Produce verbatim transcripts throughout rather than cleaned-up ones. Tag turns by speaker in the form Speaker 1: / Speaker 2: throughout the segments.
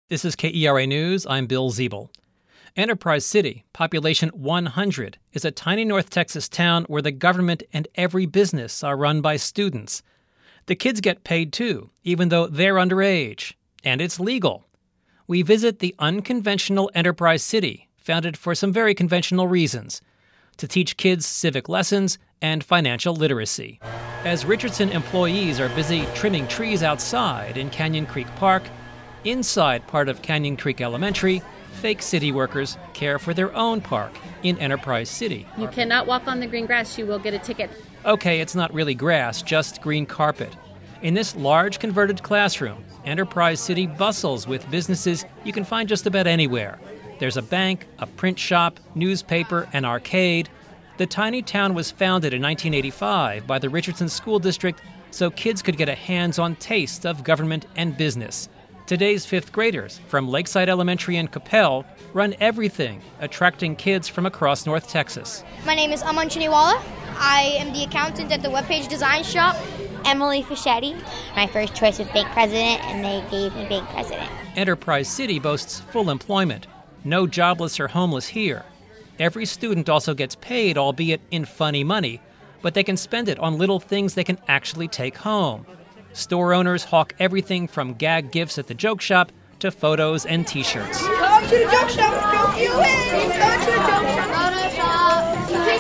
Speaker 1: This is K E R A News. I'm Bill Ziebel. Enterprise City, population one hundred, is a tiny North Texas town where the government and every business are run by students. The kids get paid too, even though they're underage. And it's legal. We visit the unconventional Enterprise City, founded for some very conventional reasons, to teach kids civic lessons and financial literacy. As Richardson employees are busy trimming trees outside in Canyon Creek Park, inside part of Canyon Creek Elementary, fake city workers care for their own park in Enterprise City.
Speaker 2: You cannot walk on the green grass. You will get a ticket.
Speaker 1: Okay, it's not really grass, just green carpet. In this large converted classroom, Enterprise City bustles with businesses you can find just about anywhere. There's a bank, a print shop, newspaper, an arcade. The tiny town was founded in nineteen eighty-five by the Richardson School District so kids could get a hands-on taste of government and business. Today's fifth graders from Lakeside Elementary and Capel run everything, attracting kids from across North Texas.
Speaker 3: My name is Aman Chiniwala. I am the accountant at the webpage design shop.
Speaker 4: Emily Fischetti. My first choice was bank president, and they gave me bank president.
Speaker 1: Enterprise City boasts full employment. No jobless or homeless here. Every student also gets paid, albeit in funny money, but they can spend it on little things they can actually take home. Store owners hawk everything from gag gifts at the joke shop to photos and T-shirts.
Speaker 3: Come to the joke shop, joke you in. Come to the joke shop.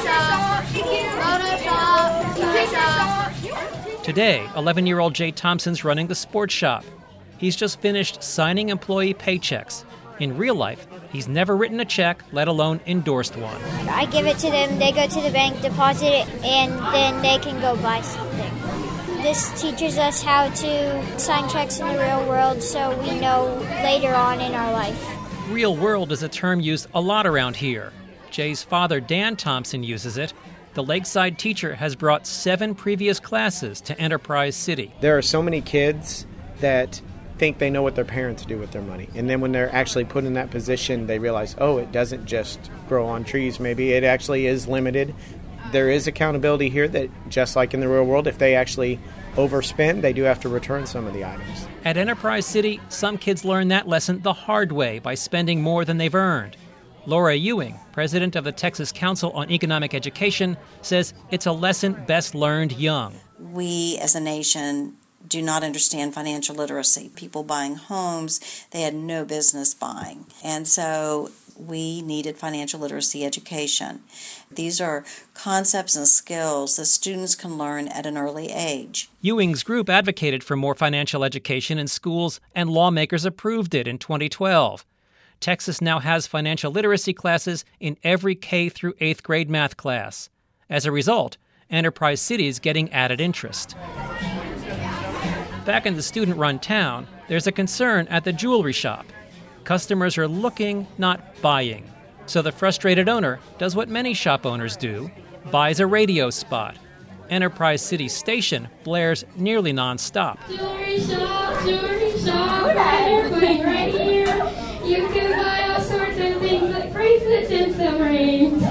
Speaker 3: Photoshop, Photoshop, Photoshop.
Speaker 1: Today, eleven-year-old Jay Thompson's running the sports shop. He's just finished signing employee paychecks. In real life, he's never written a check, let alone endorsed one.
Speaker 4: I give it to them, they go to the bank, deposit it, and then they can go buy something. This teaches us how to sign checks in the real world so we know later on in our life.
Speaker 1: Real world is a term used a lot around here. Jay's father, Dan Thompson, uses it. The Lakeside teacher has brought seven previous classes to Enterprise City.
Speaker 5: There are so many kids that think they know what their parents do with their money. And then when they're actually put in that position, they realize, oh, it doesn't just grow on trees. Maybe it actually is limited. There is accountability here that, just like in the real world, if they actually overspend, they do have to return some of the items.
Speaker 1: At Enterprise City, some kids learn that lesson the hard way by spending more than they've earned. Laura Ewing, president of the Texas Council on Economic Education, says it's a lesson best learned young.
Speaker 6: We as a nation do not understand financial literacy. People buying homes, they had no business buying. And so we needed financial literacy education. These are concepts and skills that students can learn at an early age.
Speaker 1: Ewing's group advocated for more financial education in schools, and lawmakers approved it in twenty twelve. Texas now has financial literacy classes in every K through eighth grade math class. As a result, Enterprise City is getting added interest. Back in the student-run town, there's a concern at the jewelry shop. Customers are looking, not buying. So the frustrated owner does what many shop owners do, buys a radio spot. Enterprise City Station blares nearly nonstop.
Speaker 7: Jewelry shop, jewelry shop, right, right here. You can buy all sorts of things like bracelets and some rings.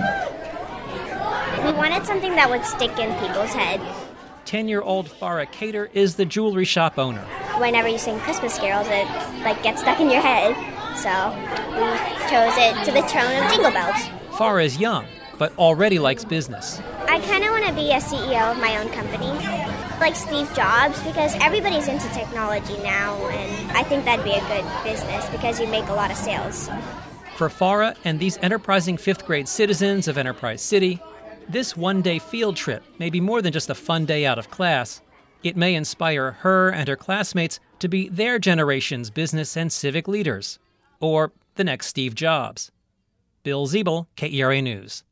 Speaker 4: We wanted something that would stick in people's heads.
Speaker 1: ten-year-old Farah Cater is the jewelry shop owner.
Speaker 4: Whenever you sing Christmas carols, it like gets stuck in your head. So we chose it to the tone of Jingle Bells.
Speaker 1: Farah is young, but already likes business.
Speaker 4: I kind of want to be a C E O of my own company, like Steve Jobs, because everybody's into technology now, and I think that'd be a good business because you make a lot of sales.
Speaker 1: For Farah and these enterprising fifth-grade citizens of Enterprise City, this one-day field trip may be more than just a fun day out of class. It may inspire her and her classmates to be their generation's business and civic leaders, or the next Steve Jobs. Bill Ziebel, K E R A News.